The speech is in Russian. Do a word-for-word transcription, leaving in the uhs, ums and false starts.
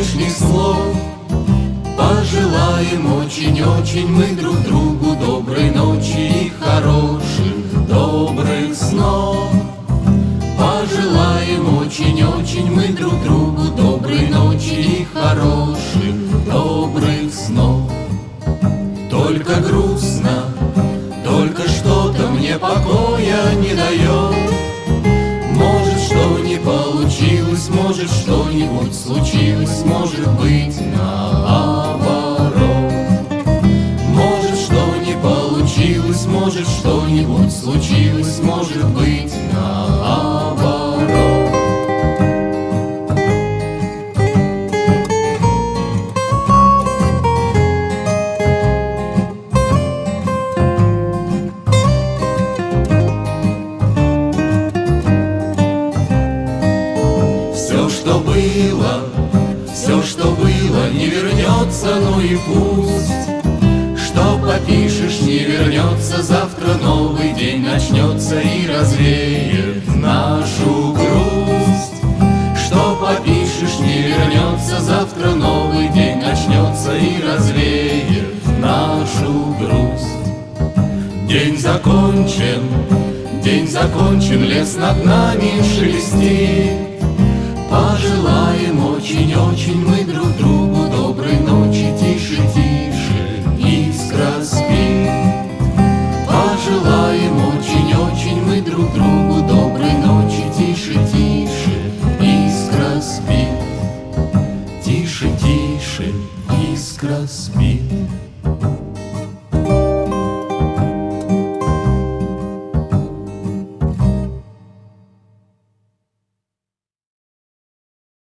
лишних слов. Пожелаем очень-очень мы друг другу доброй ночи и хороших, добрых снов. Пожелаем очень-очень мы друг другу доброй ночи и хороших, добрых снов. Только грустно, только что-то мне покоя не дает. Может, что не получилось, может, что-нибудь случилось, может быть, наоборот. Может, что не получилось, может, что-нибудь случилось, может быть, наоборот. Все, что было, все, что было, не вернется, ну и пусть. Что попишешь, не вернется, завтра новый день начнется и развеет нашу грусть. Что попишешь, не вернется, завтра новый день начнется и развеет нашу грусть. День закончен, день закончен, лес над нами шелестит. Пожелаем очень-очень мы друг другу доброй ночи, тише, тише, искра спит. Пожелаем очень-очень мы друг другу доброй ночи, тише, тише, искра спит. Тише, тише, искра спит.